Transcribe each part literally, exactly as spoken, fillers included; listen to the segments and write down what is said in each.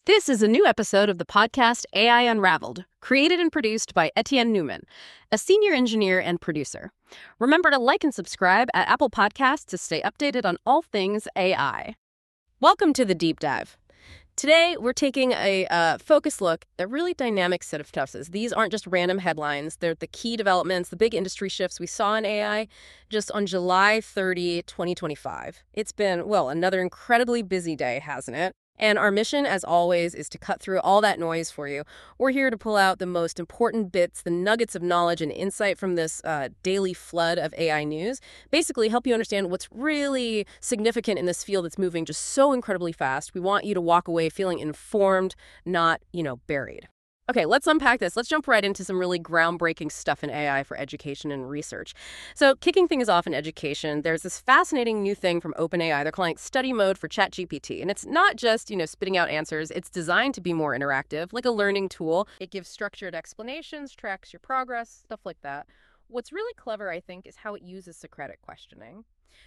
This is a new episode of the podcast A I Unraveled, created and produced by Etienne Newman, a senior engineer and producer. Remember to like and subscribe at Apple Podcasts to stay updated on all things A I. Welcome to the Deep Dive. Today, we're taking a uh, focused look at a really dynamic set of stuffs. These aren't just random headlines. They're the key developments, the big industry shifts we saw in A I just on July thirtieth, twenty twenty-five. It's been, well, another incredibly busy day, hasn't it? And our mission, as always, is to cut through all that noise for you. We're here to pull out the most important bits, the nuggets of knowledge and insight from this uh, daily flood of A I news. Basically, help you understand what's really significant in this field that's moving just so incredibly fast. We want you to walk away feeling informed, not, you know, buried. Okay, let's unpack this. Let's jump right into some really groundbreaking stuff in A I for education and research. So kicking things off in education, there's this fascinating new thing from OpenAI. They're calling it study mode for ChatGPT. And it's not just, you know, spitting out answers. It's designed to be more interactive, like a learning tool. It gives structured explanations, tracks your progress, stuff like that. What's really clever, I think, is how it uses Socratic questioning.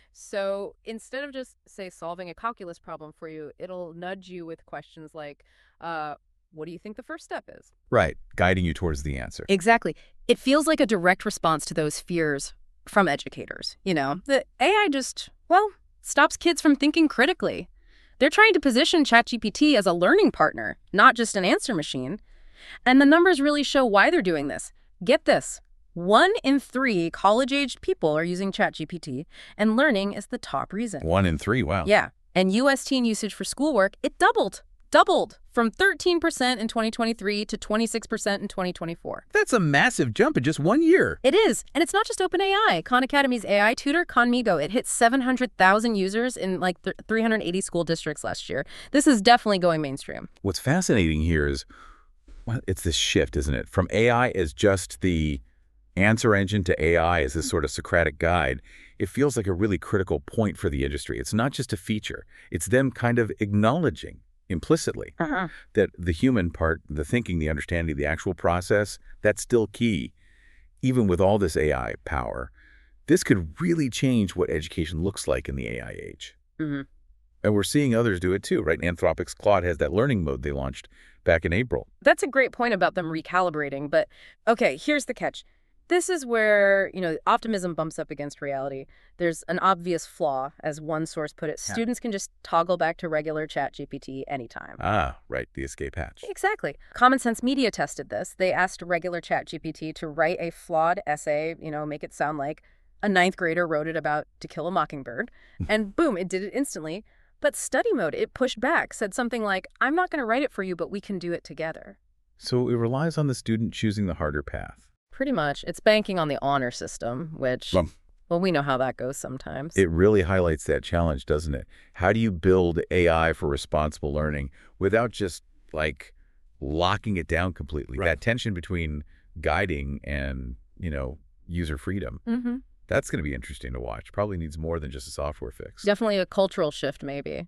So instead of just, say, solving a calculus problem for you, it'll nudge you with questions like, uh, what do you think the first step is? Right, guiding you towards the answer. Exactly. It feels like a direct response to those fears from educators. You know, the A I just, well, stops kids from thinking critically. They're trying to position ChatGPT as a learning partner, not just an answer machine. And the numbers really show why they're doing this. Get this. One in three college-aged people are using ChatGPT, and learning is the top reason. One in three, wow. Yeah. And U S teen usage for schoolwork, it doubled. Doubled from thirteen percent in twenty twenty-three to twenty-six percent in twenty twenty-four. That's a massive jump in just one year. It is. And it's not just OpenAI. Khan Academy's A I tutor, Khanmigo, it hit seven hundred thousand users in like th- three hundred eighty school districts last year. This is definitely going mainstream. What's fascinating here is, well, it's this shift, isn't it? From A I as just the answer engine to A I as this sort of Socratic guide. It feels like a really critical point for the industry. It's not just a feature. It's them kind of acknowledging implicitly Uh-huh. that the human part, the thinking, the understanding, the actual process, that's still key. Even with all this A I power, this could really change what education looks like in the A I age. Mm-hmm. And we're seeing others do it too, right? Anthropic's Claude has that learning mode they launched back in April. That's a great point about them recalibrating. But, okay, here's the catch. This is where, you know, optimism bumps up against reality. There's an obvious flaw, as one source put it. Yeah. Students can just toggle back to regular ChatGPT anytime. Ah, right, the escape hatch. Exactly. Common Sense Media tested this. They asked regular ChatGPT to write a flawed essay, you know, make it sound like a ninth grader wrote it about To Kill a Mockingbird. And boom, it did it instantly. But study mode, it pushed back, said something like, I'm not going to write it for you, but we can do it together. So it relies on the student choosing the harder path. Pretty much. It's banking on the honor system, which, Um, well, we know how that goes sometimes. It really highlights that challenge, doesn't it? How do you build A I for responsible learning without just, like, locking it down completely? Right. That tension between guiding and, you know, user freedom. Mm-hmm. That's going to be interesting to watch. Probably needs more than just a software fix. Definitely a cultural shift, maybe.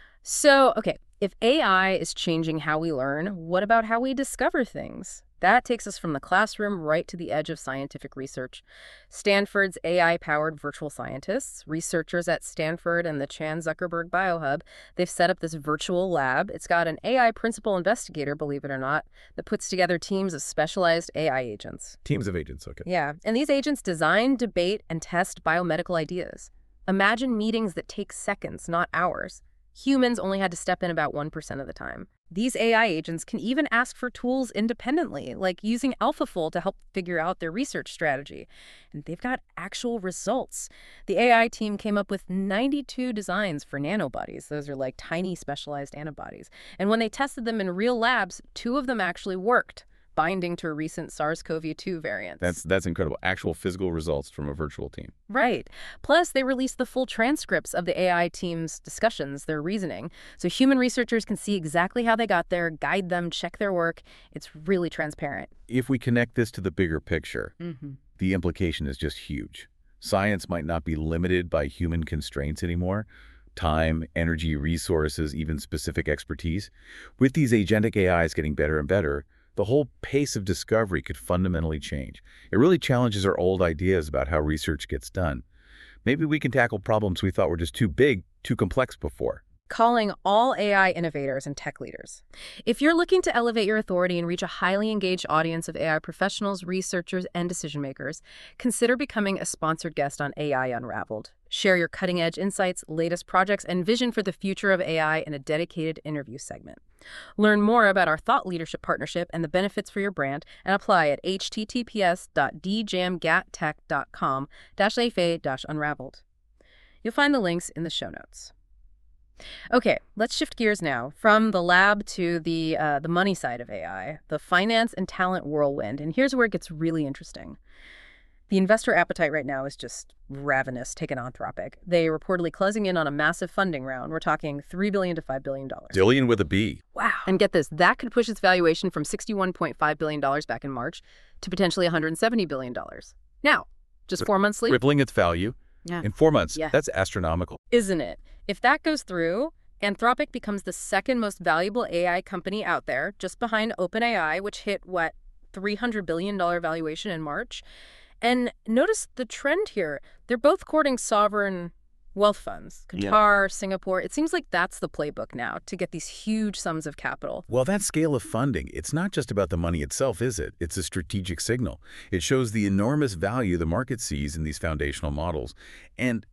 So, okay, if A I is changing how we learn, what about how we discover things? That takes us from the classroom right to the edge of scientific research. Stanford's A I-powered virtual scientists, researchers at Stanford and the Chan Zuckerberg Biohub, they've set up this virtual lab. It's got an A I principal investigator, believe it or not, that puts together teams of specialized A I agents. Teams of agents, okay. Yeah, and these agents design, debate, and test biomedical ideas. Imagine meetings that take seconds, not hours. Humans only had to step in about one percent of the time. These A I agents can even ask for tools independently, like using AlphaFold to help figure out their research strategy. And they've got actual results. The A I team came up with ninety-two designs for nanobodies. Those are like tiny specialized antibodies. And when they tested them in real labs, two of them actually worked, binding to a recent SARS CoV two variant. That's that's incredible. Actual physical results from a virtual team. Right. Plus, they released the full transcripts of the A I team's discussions, their reasoning, so human researchers can see exactly how they got there, guide them, check their work. It's really transparent. If we connect this to the bigger picture, Mm-hmm. the implication is just huge. Science might not be limited by human constraints anymore. Time, energy, resources, even specific expertise. With these agentic A Is getting better and better, the whole pace of discovery could fundamentally change. It really challenges our old ideas about how research gets done. Maybe we can tackle problems we thought were just too big, too complex before. calling all A I innovators and tech leaders. If you're looking to elevate your authority and reach a highly engaged audience of A I professionals, researchers, and decision makers, consider becoming a sponsored guest on A I Unraveled. Share your cutting-edge insights, latest projects, and vision for the future of A I in a dedicated interview segment. Learn more about our thought leadership partnership and the benefits for your brand, and apply at h t t p s dot d jam gat tech dot com dash a f a dash unraveled. You'll find the links in the show notes. Okay, let's shift gears now from the lab to the uh, the money side of A I, the finance and talent whirlwind. And here's where it gets really interesting. The investor appetite right now is just ravenous. Take an Anthropic. They reportedly closing in on a massive funding round. We're talking three billion dollars to five billion dollars. Billion with a B. Wow. And get this, that could push its valuation from sixty-one point five billion dollars back in March to potentially one hundred seventy billion dollars. Now, just four months later. Tripling its value Yeah. in four months. Yeah. That's astronomical. Isn't it? If that goes through, Anthropic becomes the second most valuable A I company out there, just behind OpenAI, which hit, what, three hundred billion dollars valuation in March. And notice the trend here. They're both courting sovereign wealth funds. Qatar, yeah. Singapore. It seems like that's the playbook now to get these huge sums of capital. Well, that scale of funding, it's not just about the money itself, is it? It's a strategic signal. It shows the enormous value the market sees in these foundational models. And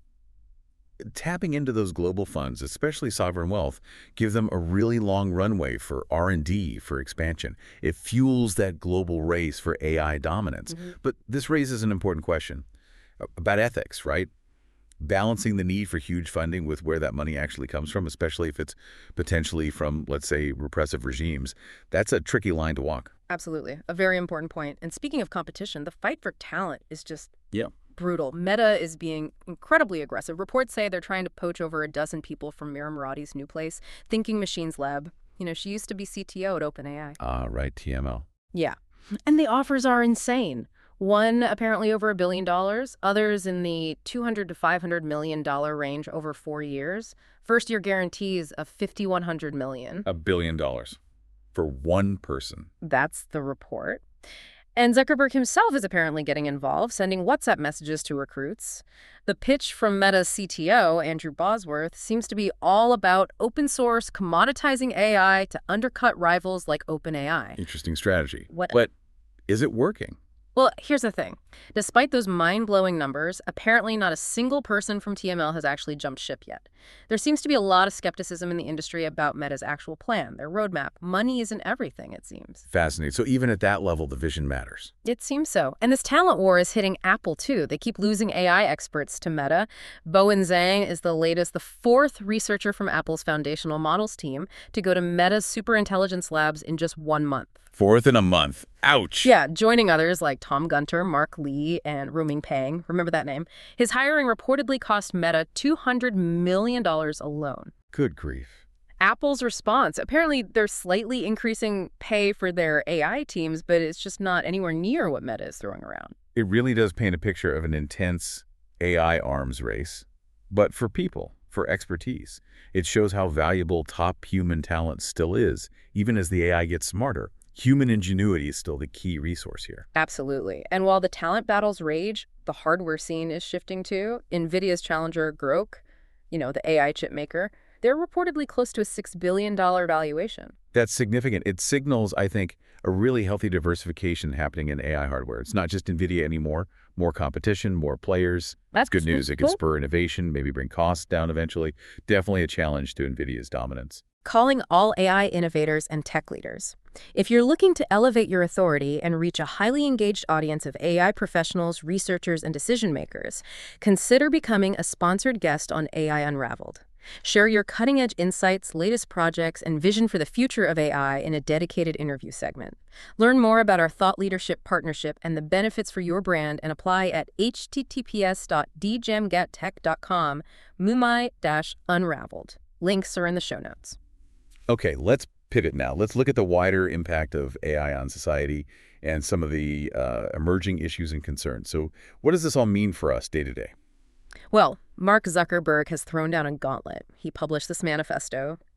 tapping into those global funds, especially sovereign wealth, gives them a really long runway for R and D, for expansion. It fuels that global race for A I dominance. Mm-hmm. But this raises an important question about ethics, right? Balancing the need for huge funding with where that money actually comes from, especially if it's potentially from, let's say, repressive regimes. That's a tricky line to walk. Absolutely. A very important point. And speaking of competition, the fight for talent is just yeah. brutal. Meta is being incredibly aggressive. Reports say they're trying to poach over a dozen people from Mira Murati's new place, Thinking Machines Lab. You know, she used to be C T O at OpenAI. Ah, right, T M L. Yeah. And the offers are insane. One apparently over a billion dollars, others in the two hundred to five hundred million dollar range over four years. First year guarantees of fifty one hundred million. A billion dollars for one person. That's the report. And Zuckerberg himself is apparently getting involved, sending WhatsApp messages to recruits. The pitch from Meta's C T O, Andrew Bosworth, seems to be all about open source, commoditizing A I to undercut rivals like OpenAI. Interesting strategy. What? But is it working? Well, here's the thing. Despite those mind-blowing numbers, apparently not a single person from T M L has actually jumped ship yet. There seems to be a lot of skepticism in the industry about Meta's actual plan, their roadmap. Money isn't everything, it seems. Fascinating. So even at that level, the vision matters. It seems so. And this talent war is hitting Apple, too. They keep losing A I experts to Meta. Bowen Zhang is the latest, the fourth researcher from Apple's foundational models team to go to Meta's superintelligence labs in just one month. Fourth in a month. Ouch. Yeah, joining others like Tom Gunter, Mark Lee, and Ruming Pang. Remember that name? His hiring reportedly cost Meta two hundred million dollars alone. Good grief. Apple's response, apparently they're slightly increasing pay for their A I teams, but it's just not anywhere near what Meta is throwing around. It really does paint a picture of an intense A I arms race, but for people, for expertise. It shows how valuable top human talent still is, even as the A I gets smarter. Human ingenuity is still the key resource here. Absolutely. And while the talent battles rage, the hardware scene is shifting too. NVIDIA's challenger Grok, you know, the A I chip maker, they're reportedly close to a six billion dollars valuation. That's significant. It signals, I think, a really healthy diversification happening in A I hardware. It's not just NVIDIA anymore. More competition, more players. That's good news. It can spur innovation, maybe bring costs down eventually. Definitely a challenge to NVIDIA's dominance. Calling all A I innovators and tech leaders. If you're looking to elevate your authority and reach a highly engaged audience of A I professionals, researchers, and decision makers, consider becoming a sponsored guest on A I Unraveled. Share your cutting-edge insights, latest projects, and vision for the future of A I in a dedicated interview segment. Learn more about our thought leadership partnership and the benefits for your brand and apply at h t t p s dot d gem gat tech dot com mumai dash unraveled. Links are in the show notes. Okay, let's pivot now. Let's look at the wider impact of A I on society and some of the uh, emerging issues and concerns. So what does this all mean for us day to day? Well, Mark Zuckerberg has thrown down a gauntlet. He published this manifesto,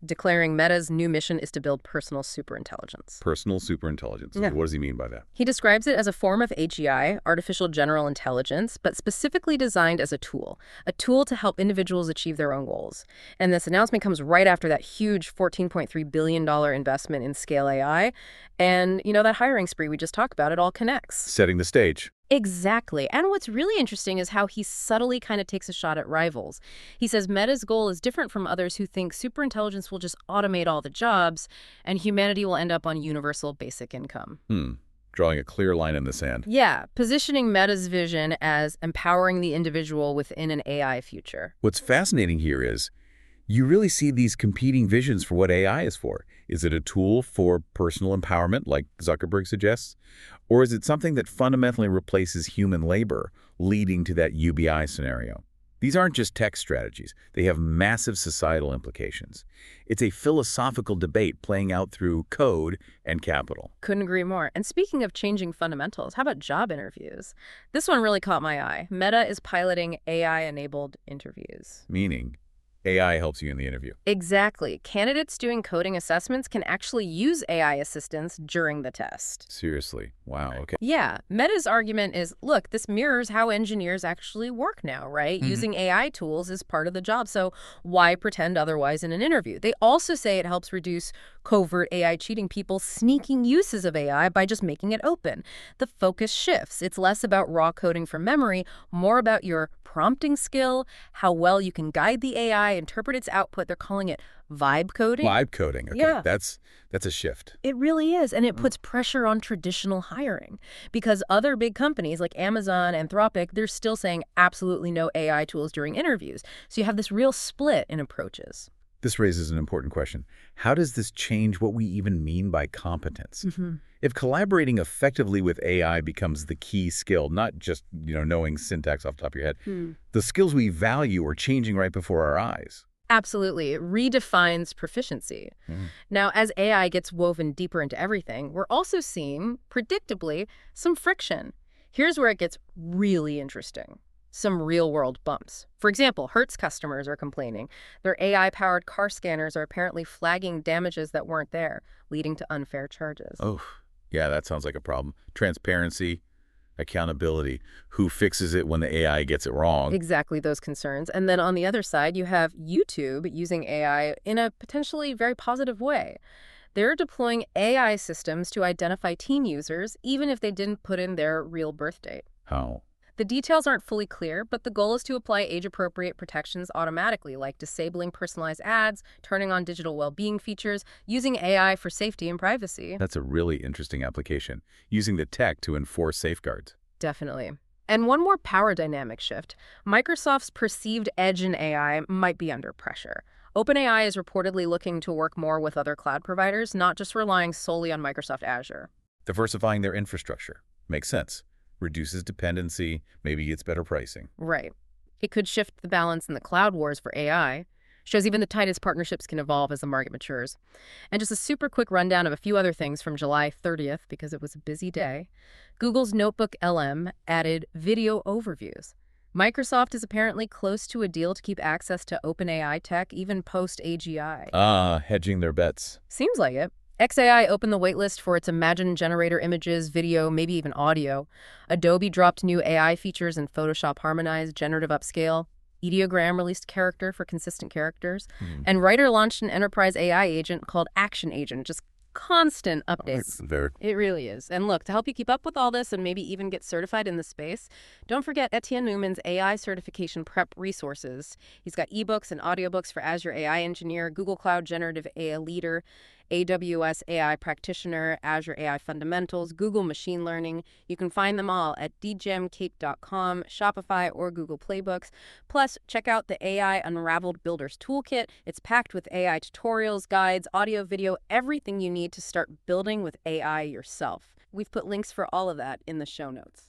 declaring Meta's new mission is to build personal superintelligence. Personal superintelligence. Yeah. What does he mean by that? He describes it as a form of A G I, artificial general intelligence, but specifically designed as a tool, a tool to help individuals achieve their own goals. And this announcement comes right after that huge fourteen point three billion dollars investment in Scale A I. And, you know, that hiring spree we just talked about, it all connects. Setting the stage. Exactly. And what's really interesting is how he subtly kind of takes a shot at rivals. He says Meta's goal is different from others who think superintelligence will just automate all the jobs and humanity will end up on universal basic income. Hmm. Drawing a clear line in the sand. Yeah, positioning Meta's vision as empowering the individual within an A I future. What's fascinating here is you really see these competing visions for what A I is for. Is it a tool for personal empowerment, like Zuckerberg suggests? Or is it something that fundamentally replaces human labor, leading to that U B I scenario? These aren't just tech strategies. They have massive societal implications. It's a philosophical debate playing out through code and capital. Couldn't agree more. And speaking of changing fundamentals, how about job interviews? This one really caught my eye. Meta is piloting A I-enabled interviews. Meaning, A I helps you in the interview. Exactly. Candidates doing coding assessments can actually use A I assistance during the test. Seriously. Wow. Okay. Yeah. Meta's argument is, look, this mirrors how engineers actually work now, right? Mm-hmm. Using A I tools is part of the job, so why pretend otherwise in an interview? They also say it helps reduce covert A I cheating, people sneaking uses of A I by just making it open. The focus shifts. It's less about raw coding from memory, more about your prompting skill, how well you can guide the A I, interpret its output. They're calling it vibe coding. Vibe coding. Okay. Yeah. That's that's a shift. It really is, and it puts pressure on traditional hiring because other big companies like Amazon, Anthropic, they're still saying absolutely no A I tools during interviews. So you have this real split in approaches. This raises an important question. How does this change what we even mean by competence? Mm-hmm. If collaborating effectively with A I becomes the key skill, not just, you know, knowing syntax off the top of your head, Hmm. the skills we value are changing right before our eyes. Absolutely. It redefines proficiency. Mhm. Now, as A I gets woven deeper into everything, we're also seeing, predictably, some friction. Here's where it gets really interesting. Some real-world bumps. For example, Hertz customers are complaining. Their A I-powered car scanners are apparently flagging damages that weren't there, leading to unfair charges. Oh, yeah, that sounds like a problem. Transparency, accountability. Who fixes it when the A I gets it wrong? Exactly those concerns. And then on the other side, you have YouTube using A I in a potentially very positive way. They're deploying A I systems to identify teen users, even if they didn't put in their real birth date. How? The details aren't fully clear, but the goal is to apply age-appropriate protections automatically, like disabling personalized ads, turning on digital well-being features, using A I for safety and privacy. That's a really interesting application, using the tech to enforce safeguards. Definitely. And one more power dynamic shift. Microsoft's perceived edge in A I might be under pressure. OpenAI is reportedly looking to work more with other cloud providers, not just relying solely on Microsoft Azure. Diversifying their infrastructure. Makes sense. Reduces dependency, maybe gets better pricing. Right. It could shift the balance in the cloud wars for A I. Shows even the tightest partnerships can evolve as the market matures. And just a super quick rundown of a few other things from July thirtieth, because it was a busy day. Google's Notebook L M added video overviews. Microsoft is apparently close to a deal to keep access to OpenAI tech, even post-A G I. Ah, hedging their bets. Seems like it. X A I opened the waitlist for its Imagen generator images, video, maybe even audio. Adobe dropped new A I features in Photoshop Harmonize, Generative Upscale. Ideogram released Character for consistent characters. Hmm. And Writer launched an enterprise A I agent called Action Agent, just constant updates. Very. It really is. And look, to help you keep up with all this and maybe even get certified in the space, don't forget Etienne Newman's A I certification prep resources. He's got ebooks and audiobooks for Azure A I Engineer, Google Cloud Generative A I Leader, A W S A I Practitioner, Azure A I Fundamentals, Google Machine Learning. You can find them all at d gem cape dot com, Shopify, or Google Playbooks. Plus, check out the A I Unraveled Builders Toolkit. It's packed with A I tutorials, guides, audio, video, everything you need to start building with A I yourself. We've put links for all of that in the show notes.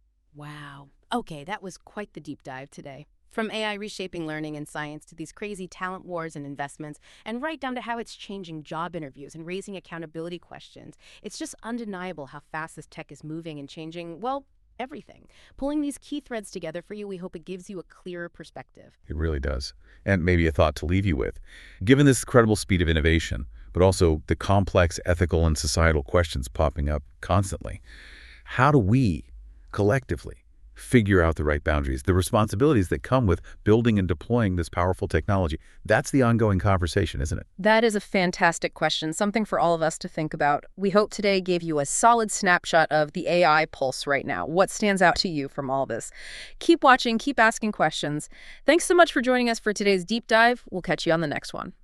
Wow. Okay, that was quite the deep dive today. From A I reshaping learning and science to these crazy talent wars and investments, and right down to how it's changing job interviews and raising accountability questions. It's just undeniable how fast this tech is moving and changing, well, everything. Pulling these key threads together for you, we hope it gives you a clearer perspective. It really does. And maybe a thought to leave you with. Given this incredible speed of innovation, but also the complex ethical and societal questions popping up constantly, how do we, collectively, figure out the right boundaries, the responsibilities that come with building and deploying this powerful technology? That's the ongoing conversation, isn't it? That is a fantastic question, something for all of us to think about. We hope today gave you a solid snapshot of the A I pulse right now. What stands out to you from all this? Keep watching, keep asking questions. Thanks so much for joining us for today's deep dive. We'll catch you on the next one.